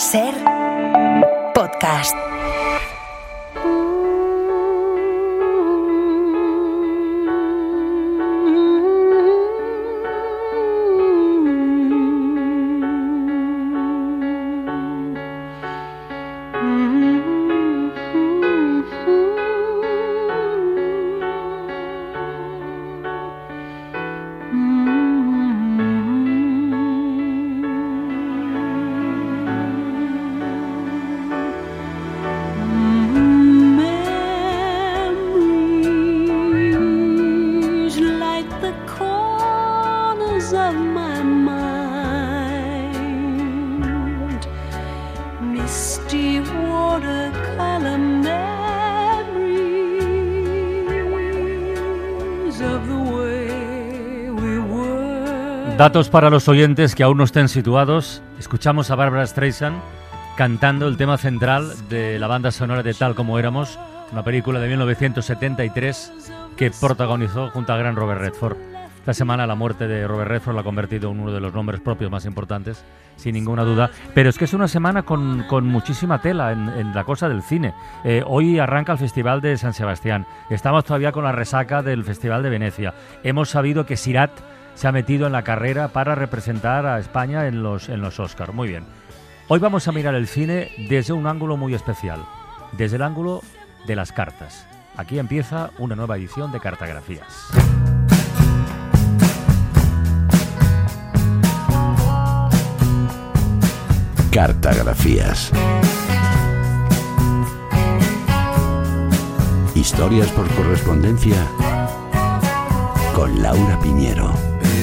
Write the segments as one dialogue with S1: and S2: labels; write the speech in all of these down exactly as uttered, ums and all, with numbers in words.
S1: Ser podcast.
S2: Datos para los oyentes que aún no estén situados. Escuchamos a Barbra Streisand cantando el tema central de la banda sonora de Tal como éramos, una película de mil novecientos setenta y tres que protagonizó junto al gran Robert Redford. Esta semana la muerte de Robert Redford la ha convertido en uno de los nombres propios más importantes, sin ninguna duda. Pero es que es una semana con, con muchísima tela en, en la cosa del cine. Eh, hoy arranca el Festival de San Sebastián. Estamos todavía con la resaca del Festival de Venecia. Hemos sabido que Sirat se ha metido en la carrera para representar a España en los, en los Oscar. Muy bien. Hoy vamos a mirar el cine desde un ángulo muy especial, desde el ángulo de las cartas. Aquí empieza una nueva edición de Cartagrafías.
S3: Cartagrafías. Historias por correspondencia con Laura Piñero.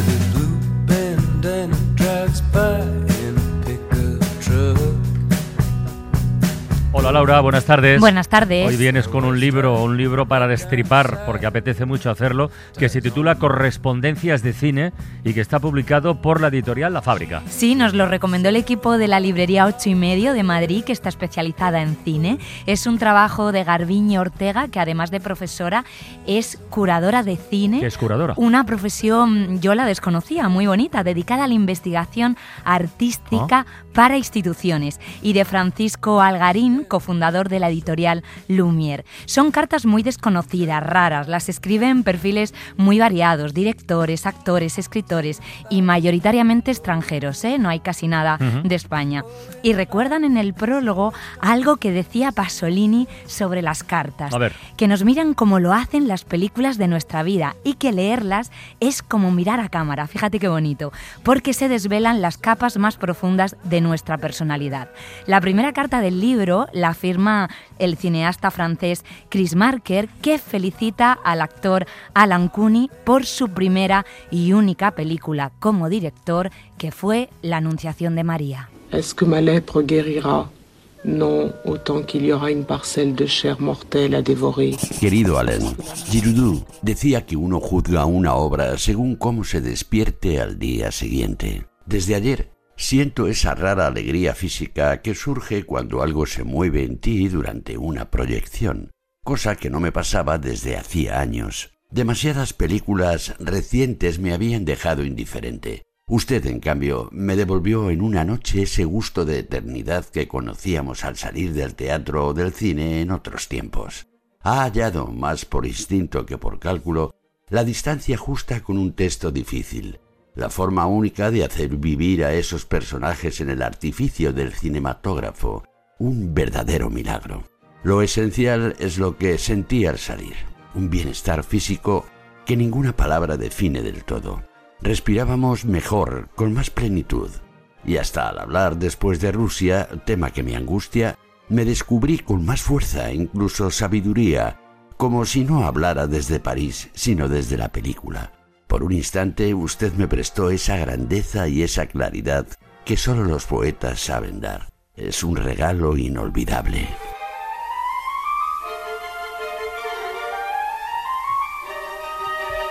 S2: Hola Laura, buenas tardes.
S4: Buenas tardes.
S2: Hoy vienes con un libro, un libro para destripar, porque apetece mucho hacerlo, que se titula Correspondencias de cine y que está publicado por la editorial La Fábrica.
S4: Sí, nos lo recomendó el equipo de la librería ocho y medio de Madrid, que está especializada en cine. Es un trabajo de Garbiñe Ortega, que además de profesora es curadora de cine.
S2: ¿Qué es curadora?
S4: Una profesión, yo la desconocía, muy bonita, dedicada a la investigación artística ¿Ah? para instituciones. Y de Francisco Algarín, cofundador de la editorial Lumière. Son cartas muy desconocidas, raras, las escriben perfiles muy variados, directores, actores, escritores y mayoritariamente extranjeros, ¿eh? No hay casi nada uh-huh. de España. Y recuerdan en el prólogo algo que decía Pasolini sobre las cartas,
S2: A ver.
S4: que nos miran como lo hacen las películas de nuestra vida y que leerlas es como mirar a cámara, fíjate qué bonito, porque se desvelan las capas más profundas de nuestra personalidad. La primera carta del libro la firma el cineasta francés Chris Marker, que felicita al actor Alan Cooney por su primera y única película como director, que fue La Anunciación de María.
S5: ¿Es que ma lèpre guérira? Non, autant qu'il y aura une parcelle de chair mortelle à dévorer.
S3: Querido Alain, Giroudot decía que uno juzga una obra según cómo se despierte al día siguiente. Desde ayer siento esa rara alegría física que surge cuando algo se mueve en ti durante una proyección, cosa que no me pasaba desde hacía años. Demasiadas películas recientes me habían dejado indiferente. Usted, en cambio, me devolvió en una noche ese gusto de eternidad que conocíamos al salir del teatro o del cine en otros tiempos. Ha hallado, más por instinto que por cálculo, la distancia justa con un texto difícil, la forma única de hacer vivir a esos personajes en el artificio del cinematógrafo, un verdadero milagro. Lo esencial es lo que sentí al salir, un bienestar físico que ninguna palabra define del todo. Respirábamos mejor, con más plenitud, y hasta al hablar después de Rusia, tema que me angustia, me descubrí con más fuerza, incluso sabiduría, como si no hablara desde París, sino desde la película. Por un instante usted me prestó esa grandeza y esa claridad que solo los poetas saben dar. Es un regalo inolvidable.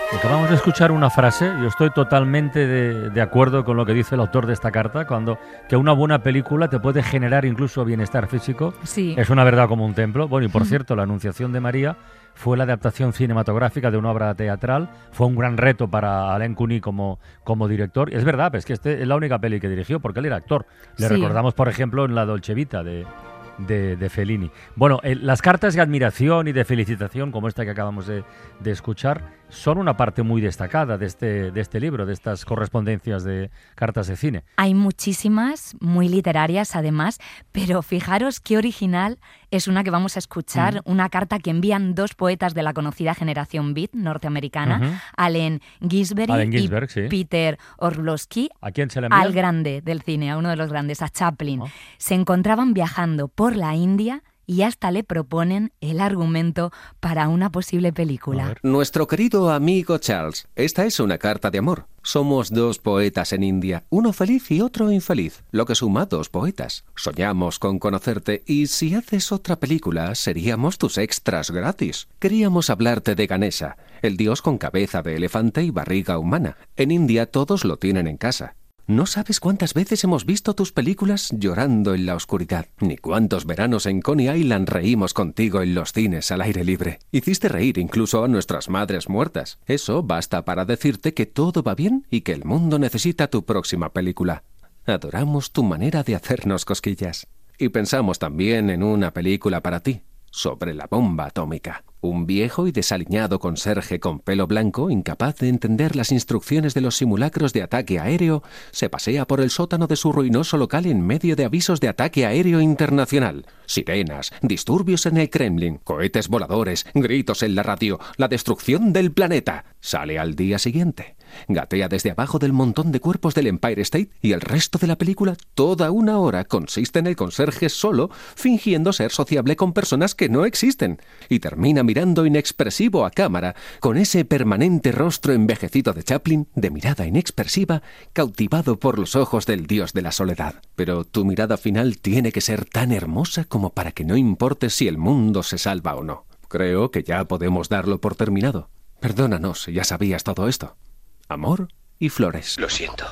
S2: Acabamos de escuchar una frase, yo estoy totalmente de, de acuerdo con lo que dice el autor de esta carta, cuando que una buena película te puede generar incluso bienestar físico.
S4: Sí.
S2: Es una verdad como un templo. Bueno, y por cierto, La Anunciación de María fue la adaptación cinematográfica de una obra teatral, fue un gran reto para Alain Cuny como, como director. Y es verdad, es que este es la única peli que dirigió, porque él era actor. Le
S4: Sí.
S2: recordamos, por ejemplo, en La Dolce Vita de... De, de Fellini. Bueno, eh, las cartas de admiración y de felicitación, como esta que acabamos de, de escuchar, son una parte muy destacada de este, de este libro, de estas correspondencias de cartas de cine.
S4: Hay muchísimas, muy literarias además, pero fijaros qué original es una que vamos a escuchar, uh-huh. una carta que envían dos poetas de la conocida generación beat norteamericana, uh-huh. Allen Ginsberg,
S2: Allen Ginsberg
S4: y
S2: sí.
S4: Peter Orlowski,
S2: ¿A quién se le envían?
S4: Al grande del cine, a uno de los grandes, a Chaplin. Oh. Se encontraban viajando por la India y hasta le proponen el argumento para una posible película.
S6: Nuestro querido amigo Charles, esta es una carta de amor. Somos dos poetas en India, uno feliz y otro infeliz, lo que suma dos poetas. Soñamos con conocerte y si haces otra película seríamos tus extras gratis. Queríamos hablarte de Ganesha, el dios con cabeza de elefante y barriga humana. En India todos lo tienen en casa. No sabes cuántas veces hemos visto tus películas llorando en la oscuridad, ni cuántos veranos en Coney Island reímos contigo en los cines al aire libre. Hiciste reír incluso a nuestras madres muertas. Eso basta para decirte que todo va bien y que el mundo necesita tu próxima película. Adoramos tu manera de hacernos cosquillas. Y pensamos también en una película para ti, sobre la bomba atómica. Un viejo y desaliñado conserje con pelo blanco, incapaz de entender las instrucciones de los simulacros de ataque aéreo, se pasea por el sótano de su ruinoso local en medio de avisos de ataque aéreo internacional. Sirenas, disturbios en el Kremlin, cohetes voladores, gritos en la radio, la destrucción del planeta. Sale al día siguiente. Gatea desde abajo del montón de cuerpos del Empire State y el resto de la película, toda una hora, consiste en el conserje solo, fingiendo ser sociable con personas que no existen. Y termina mirando inexpresivo a cámara, con ese permanente rostro envejecido de Chaplin, de mirada inexpresiva, cautivado por los ojos del dios de la soledad. Pero tu mirada final tiene que ser tan hermosa como para que no importe si el mundo se salva o no. Creo que ya podemos darlo por terminado. Perdónanos, ya sabías todo esto. Amor y flores.
S7: Lo siento,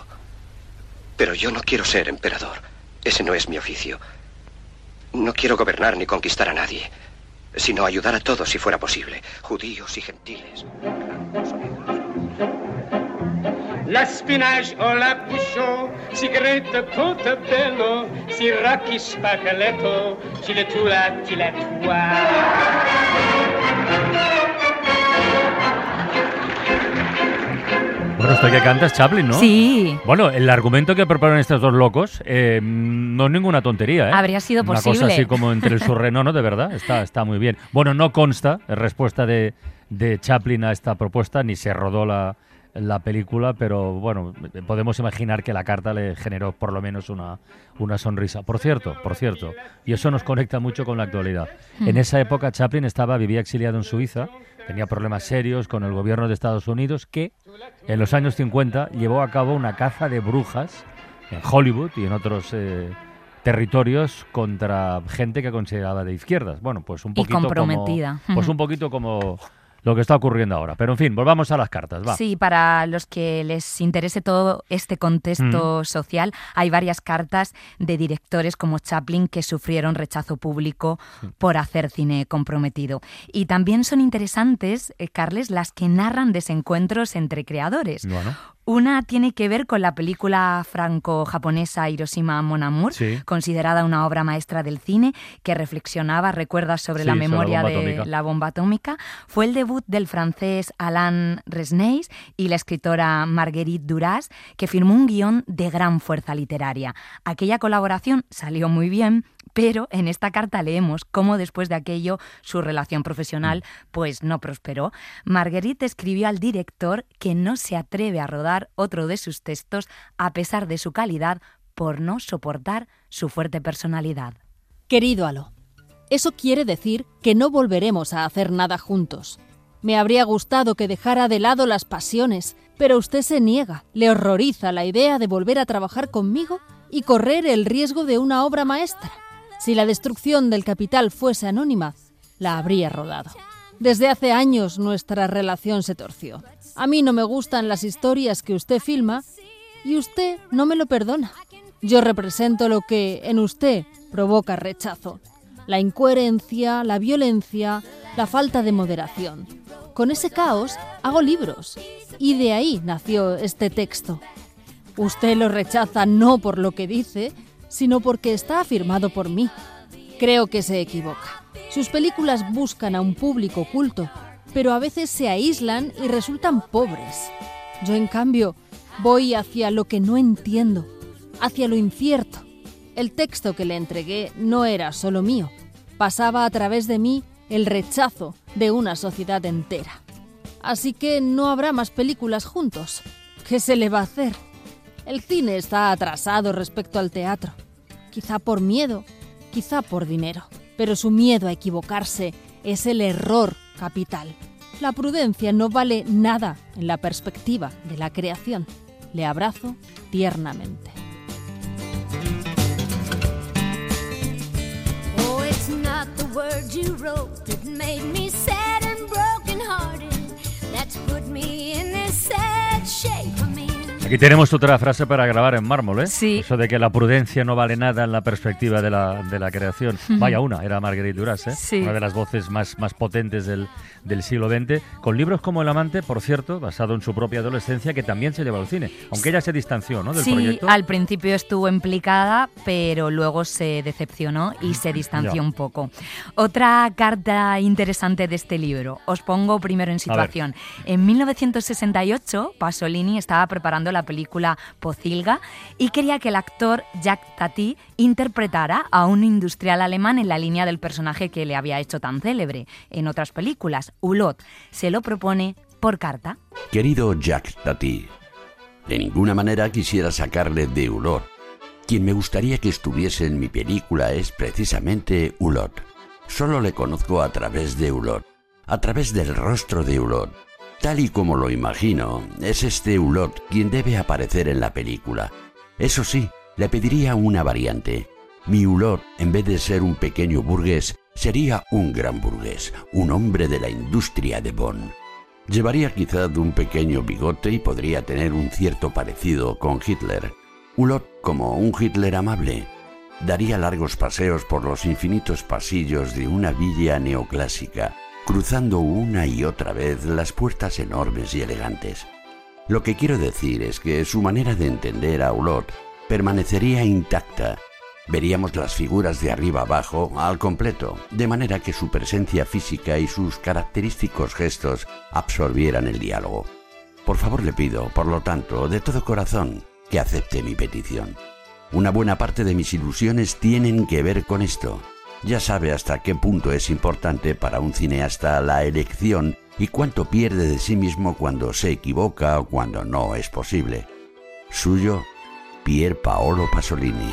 S7: pero yo no quiero ser emperador. Ese no es mi oficio. No quiero gobernar ni conquistar a nadie, sino ayudar a todos si fuera posible, judíos y gentiles.
S8: La spinach o la pusho, sigaretta portabello, siracchi spaccaletto, ciletura tiletua.
S2: Bueno, esto que canta es Chaplin, ¿no?
S4: Sí.
S2: Bueno, el argumento que proponen estos dos locos eh, no es ninguna tontería, ¿eh?
S4: Habría sido
S2: Una
S4: posible.
S2: cosa así como entre el surre... No, no, de verdad, está, está muy bien. Bueno, no consta respuesta de, de Chaplin a esta propuesta, ni se rodó la, la película, pero bueno, podemos imaginar que la carta le generó por lo menos una, una sonrisa. Por cierto, por cierto, y eso nos conecta mucho con la actualidad. Mm. En esa época Chaplin estaba, vivía exiliado en Suiza, tenía problemas serios con el gobierno de Estados Unidos, que en los años cincuenta llevó a cabo una caza de brujas en Hollywood y en otros eh, territorios contra gente que consideraba de izquierdas. Bueno, pues un poquito
S4: y comprometida.
S2: como, pues un poquito como lo que está ocurriendo ahora. Pero en fin, volvamos a las cartas, va.
S4: Sí, para los que les interese todo este contexto mm. social, hay varias cartas de directores como Chaplin que sufrieron rechazo público sí. por hacer cine comprometido. Y también son interesantes, eh, Carles, las que narran desencuentros entre creadores.
S2: Bueno.
S4: Una tiene que ver con la película franco-japonesa Hiroshima Mon Amour, sí. considerada una obra maestra del cine, que reflexionaba, recuerda, sobre sí, la memoria
S2: sobre la
S4: de
S2: atómica.
S4: la bomba atómica. Fue el debut del francés Alain Resnais y la escritora Marguerite Duras, que firmó un guión de gran fuerza literaria. Aquella colaboración salió muy bien, pero en esta carta leemos cómo después de aquello su relación profesional pues no prosperó. Marguerite escribió al director que no se atreve a rodar otro de sus textos a pesar de su calidad por no soportar su fuerte personalidad.
S9: Querido Alo, eso quiere decir que no volveremos a hacer nada juntos. Me habría gustado que dejara de lado las pasiones, pero usted se niega, le horroriza la idea de volver a trabajar conmigo y correr el riesgo de una obra maestra. Si la destrucción del capital fuese anónima, la habría rodado. Desde hace años nuestra relación se torció. A mí no me gustan las historias que usted filma y usted no me lo perdona. Yo represento lo que en usted provoca rechazo. La incoherencia, la violencia, la falta de moderación. Con ese caos hago libros y de ahí nació este texto. Usted lo rechaza no por lo que dice, sino porque está afirmado por mí. Creo que se equivoca. Sus películas buscan a un público culto, pero a veces se aíslan y resultan pobres. Yo, en cambio, voy hacia lo que no entiendo, hacia lo incierto. El texto que le entregué no era solo mío. Pasaba a través de mí el rechazo de una sociedad entera. Así que no habrá más películas juntos. ¿Qué se le va a hacer? El cine está atrasado respecto al teatro. Quizá por miedo, quizá por dinero. Pero su miedo a equivocarse es el error capital. La prudencia no vale nada en la perspectiva de la creación. Le abrazo tiernamente.
S10: Oh, it's not the words you wrote that made me sad and broken-hearted. That's put me in this sad shape I'm in.
S2: Aquí tenemos otra frase para grabar en mármol, ¿eh?
S4: Sí.
S2: Eso de que la prudencia no vale nada en la perspectiva de la, de la creación. Vaya una, era Marguerite Duras, ¿eh?
S4: Sí.
S2: Una de las voces más, más potentes del, del siglo veinte, con libros como El amante, por cierto, basado en su propia adolescencia, que también se llevó al cine, aunque ella se distanció, ¿no?, del
S4: sí,
S2: proyecto.
S4: Al principio estuvo implicada, pero luego se decepcionó y se distanció
S2: Ya.
S4: un poco. Otra carta interesante de este libro, os pongo primero en situación. En mil novecientos sesenta y ocho, Pasolini estaba preparando la película Pocilga y quería que el actor Jacques Tati interpretara a un industrial alemán en la línea del personaje que le había hecho tan célebre en otras películas, Hulot. Se lo propone por carta.
S3: Querido Jacques Tati, de ninguna manera quisiera sacarle de Hulot. Quien me gustaría que estuviese en mi película es precisamente Hulot. Solo le conozco a través de Hulot, a través del rostro de Hulot. Tal y como lo imagino, es este Hulot quien debe aparecer en la película. Eso sí, le pediría una variante. Mi Hulot, en vez de ser un pequeño burgués, sería un gran burgués, un hombre de la industria de Bonn. Llevaría quizá un pequeño bigote y podría tener un cierto parecido con Hitler. Hulot como un Hitler amable. Daría largos paseos por los infinitos pasillos de una villa neoclásica, cruzando una y otra vez las puertas enormes y elegantes. Lo que quiero decir es que su manera de entender a Hulot permanecería intacta. Veríamos las figuras de arriba abajo al completo, de manera que su presencia física y sus característicos gestos absorbieran el diálogo. Por favor, le pido, por lo tanto, de todo corazón, que acepte mi petición. Una buena parte de mis ilusiones tienen que ver con esto. Ya sabe hasta qué punto es importante para un cineasta la elección y cuánto pierde de sí mismo cuando se equivoca o cuando no es posible. Suyo, Pier Paolo Pasolini.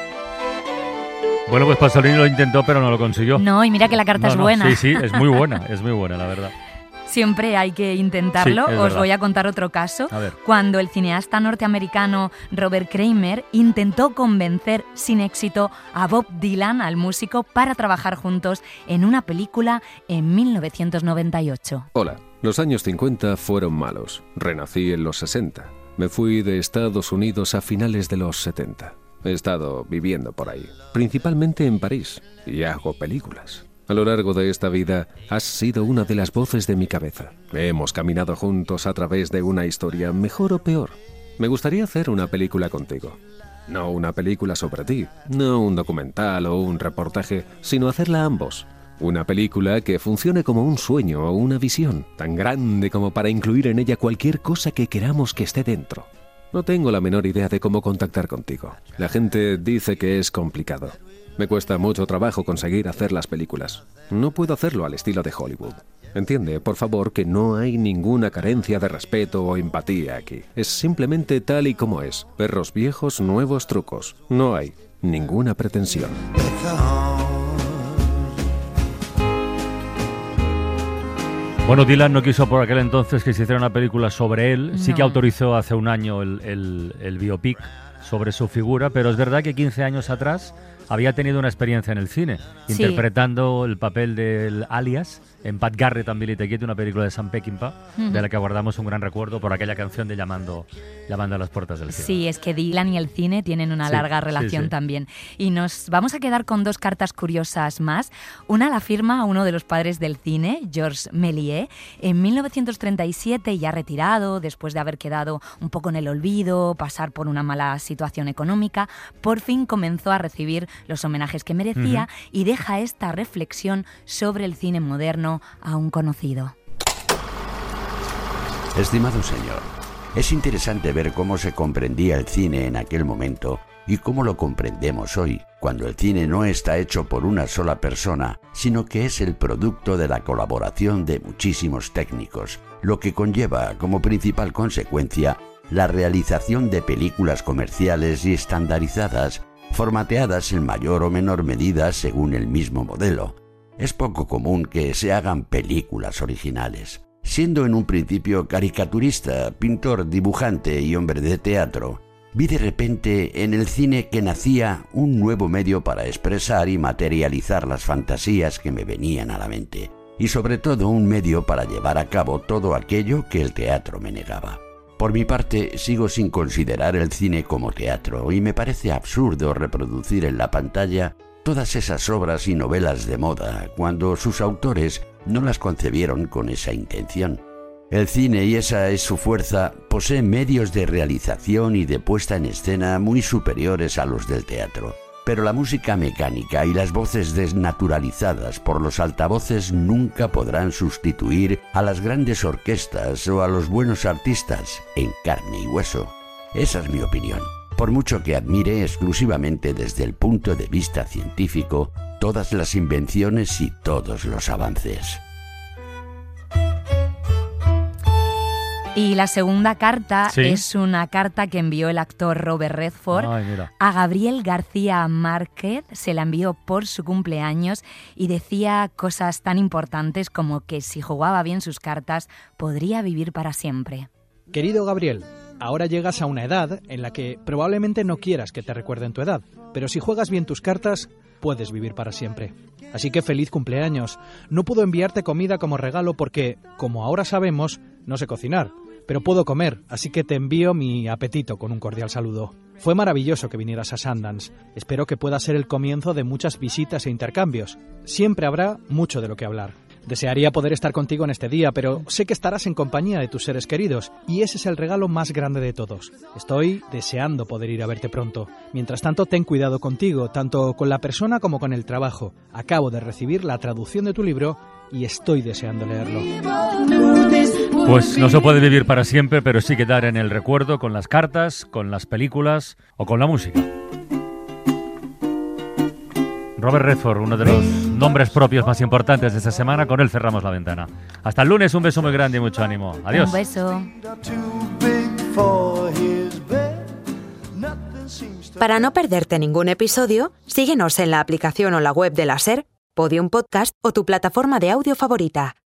S2: Bueno, pues Pasolini lo intentó, pero no lo consiguió.
S4: No, y mira que la carta
S2: No,
S4: es
S2: no,
S4: buena.
S2: Sí, sí, es muy buena, es muy buena, la verdad.
S4: Siempre hay que intentarlo.
S2: Sí, es
S4: Os
S2: verdad.
S4: voy a contar otro caso.
S2: A ver.
S4: Cuando el cineasta norteamericano Robert Kramer intentó convencer sin éxito a Bob Dylan, al músico, para trabajar juntos en una película en mil novecientos noventa y ocho.
S6: Hola, los años cincuenta fueron malos. Renací en los sesenta. Me fui de Estados Unidos a finales de los setenta. He estado viviendo por ahí, principalmente en París, y hago películas. A lo largo de esta vida, has sido una de las voces de mi cabeza. Hemos caminado juntos a través de una historia, mejor o peor. Me gustaría hacer una película contigo. No una película sobre ti, no un documental o un reportaje, sino hacerla ambos. Una película que funcione como un sueño o una visión, tan grande como para incluir en ella cualquier cosa que queramos que esté dentro. No tengo la menor idea de cómo contactar contigo. La gente dice que es complicado. Me cuesta mucho trabajo conseguir hacer las películas. No puedo hacerlo al estilo de Hollywood. Entiende, por favor, que no hay ninguna carencia de respeto o empatía aquí. Es simplemente tal y como es. Perros viejos, nuevos trucos. No hay ninguna pretensión.
S2: Bueno, Dylan no quiso por aquel entonces que se hiciera una película sobre él. Sí que
S4: No.
S2: autorizó hace un año el, el, el biopic sobre su figura, pero es verdad que quince años atrás había tenido una experiencia en el cine,
S4: Sí.
S2: interpretando el papel del alias en Pat Garrett and Billy the Kid, una película de Sam Peckinpah,
S4: Ujú.
S2: de la que guardamos un gran recuerdo por aquella canción de Llamando, llamando a las puertas del cielo.
S4: Sí, es que Dylan y el cine tienen una
S2: Sí,
S4: larga
S2: sí,
S4: relación
S2: sí.
S4: también. Y nos vamos a quedar con dos cartas curiosas más. Una la firma uno de los padres del cine, Georges Méliès, en mil novecientos treinta y siete, ya retirado, después de haber quedado un poco en el olvido, pasar por una mala situación económica, por fin comenzó a recibir los homenajes que merecía
S3: Ujú.
S4: y deja esta reflexión sobre el cine moderno aún conocido.
S3: Estimado señor, es interesante ver cómo se comprendía el cine en aquel momento y cómo lo comprendemos hoy, cuando el cine no está hecho por una sola persona, sino que es el producto de la colaboración de muchísimos técnicos, lo que conlleva como principal consecuencia la realización de películas comerciales y estandarizadas, formateadas en mayor o menor medida según el mismo modelo. Es poco común que se hagan películas originales. Siendo en un principio caricaturista, pintor, dibujante y hombre de teatro, vi de repente en el cine que nacía un nuevo medio para expresar y materializar las fantasías que me venían a la mente, y sobre todo un medio para llevar a cabo todo aquello que el teatro me negaba. Por mi parte, sigo sin considerar el cine como teatro y me parece absurdo reproducir en la pantalla todas esas obras y novelas de moda cuando sus autores no las concebieron con esa intención. El cine, y esa es su fuerza, posee medios de realización y de puesta en escena muy superiores a los del teatro. Pero la música mecánica y las voces desnaturalizadas por los altavoces nunca podrán sustituir a las grandes orquestas o a los buenos artistas en carne y hueso. Esa es mi opinión. Por mucho que admire exclusivamente desde el punto de vista científico todas las invenciones y todos los avances.
S4: Y la segunda carta
S2: Sí.
S4: es una carta que envió el actor Robert Redford
S2: Ay, mira.
S4: a Gabriel García Márquez. Se la envió por su cumpleaños y decía cosas tan importantes como que si jugaba bien sus cartas podría vivir para siempre.
S11: Querido Gabriel, ahora llegas a una edad en la que probablemente no quieras que te recuerden tu edad, pero si juegas bien tus cartas, puedes vivir para siempre. Así que feliz cumpleaños. No puedo enviarte comida como regalo porque, como ahora sabemos, no sé cocinar, pero puedo comer, así que te envío mi apetito con un cordial saludo. Fue maravilloso que vinieras a Sundance. Espero que pueda ser el comienzo de muchas visitas e intercambios. Siempre habrá mucho de lo que hablar. Desearía poder estar contigo en este día, pero sé que estarás en compañía de tus seres queridos, y ese es el regalo más grande de todos. Estoy deseando poder ir a verte pronto. Mientras tanto, ten cuidado contigo, tanto con la persona como con el trabajo. Acabo de recibir la traducción de tu libro y estoy deseando leerlo.
S2: Pues no se puede vivir para siempre, pero sí quedar en el recuerdo con las cartas, con las películas o con la música. Robert Redford, uno de los nombres propios más importantes de esta semana, con él cerramos la ventana. Hasta el lunes, un beso muy grande y mucho ánimo. Adiós.
S4: Un beso.
S1: Para no perderte ningún episodio, síguenos en la aplicación o la web de la SER, Podium Podcast o tu plataforma de audio favorita.